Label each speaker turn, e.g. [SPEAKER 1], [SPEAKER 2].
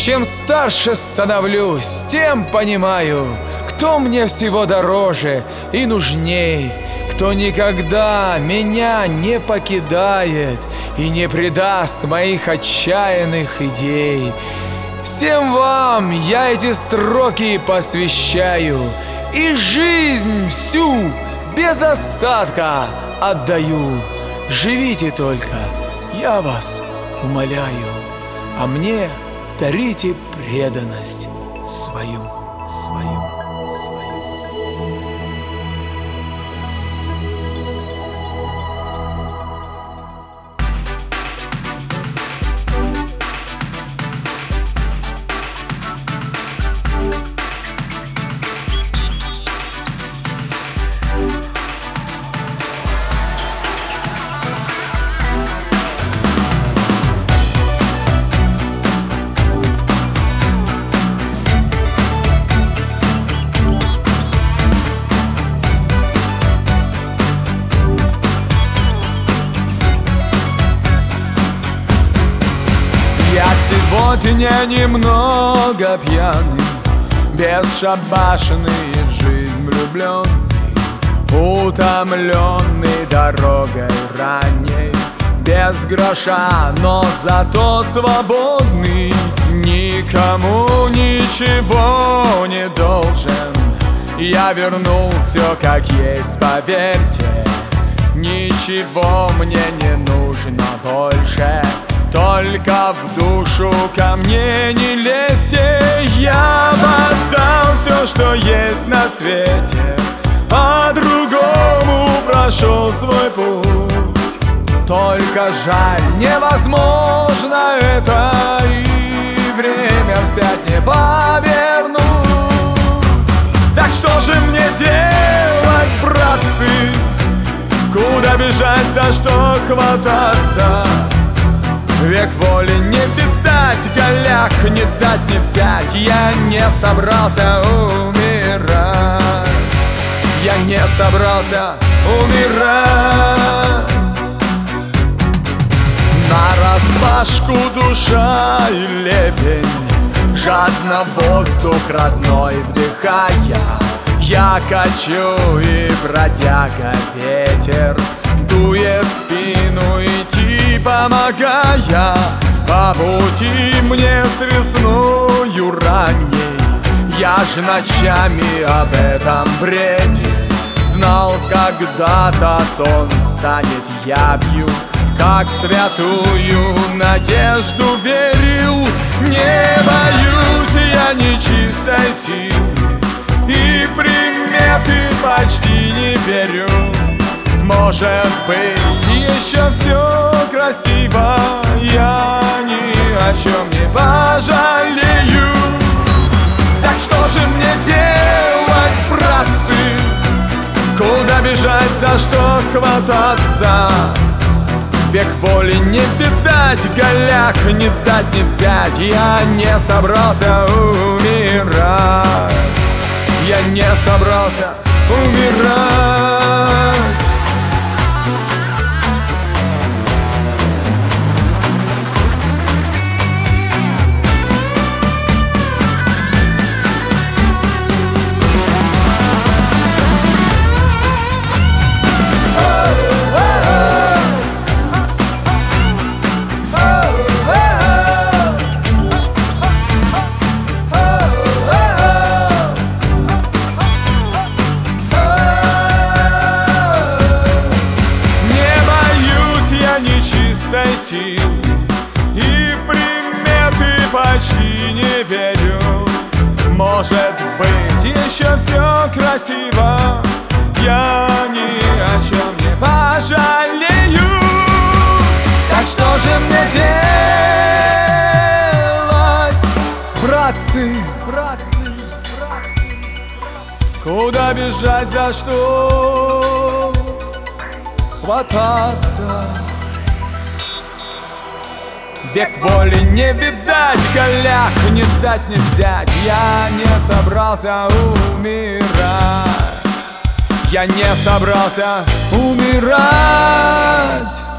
[SPEAKER 1] Чем старше становлюсь, тем понимаю, кто мне всего дороже и нужней, кто никогда меня не покидает и не предаст моих отчаянных идей. Всем вам я эти строки посвящаю и жизнь всю без остатка отдаю. Живите только, я вас умоляю, а мне дарите преданность свою.
[SPEAKER 2] Я сегодня немного пьяный, бесшабашный, в жизнь влюбленный, утомленный дорогой ранней, без гроша, но зато свободный, никому ничего не должен. Я вернул все как есть, поверьте, ничего мне не нужно больше. Только в душу ко мне не лезьте. Я отдал все, что есть на свете, по-другому прошел свой путь. Только жаль, невозможно это, и время вспять не повернуть. Так что же мне делать, братцы? Куда бежать, за что хвататься? Век воли не видать, голях не дать, не взять. Я не собрался умирать. Я не собрался умирать. Нараспашку душа и лепень, жадно воздух родной вдыхая. Я качу и бродяга ветер дует в спину, идти помогая. По пути мне с весною ранней, я ж ночами об этом бредил. Знал, когда-то сон станет явью, как святую надежду верил. Не боюсь я нечистой силы, и приметы почти не верю. Может быть, еще все красиво, я ни о чем не пожалею. Так что же мне делать, братцы? Куда бежать, за что хвататься? Век воли не видать, голях не дать, не взять. Я не собрался умирать. Я не собрался умирать. Сил и приметы почти не верю. Может быть, еще все красиво, я ни о чем не пожалею. Так что же мне делать, братцы? Куда бежать, за что хвататься? Век воли не видать, голях не дать, не взять. Я не собрался умирать. Я не собрался умирать.